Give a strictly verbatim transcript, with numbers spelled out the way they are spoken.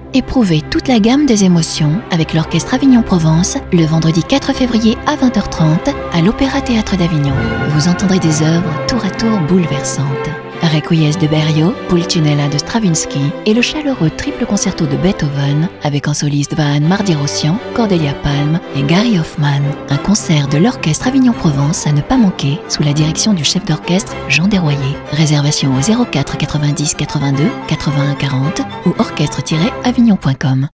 Éprouvez toute la gamme des émotions avec l'Orchestre Avignon-Provence le vendredi quatre février à vingt heures trente à l'Opéra Théâtre d'Avignon. Vous entendrez des œuvres tour à tour bouleversantes. Requiesce de Berio, Pulcinella de Stravinsky et le chaleureux triple concerto de Beethoven avec en soliste Vahan Mardi-Rossian, Cordelia Palm et Gary Hoffman. Un concert de l'Orchestre Avignon-Provence à ne pas manquer sous la direction du chef d'orchestre Jean Desroyers. Réservation au zéro quatre quatre-vingt-dix quatre-vingt-deux quatre-vingt-un quarante ou orchestre tiret avignon point com.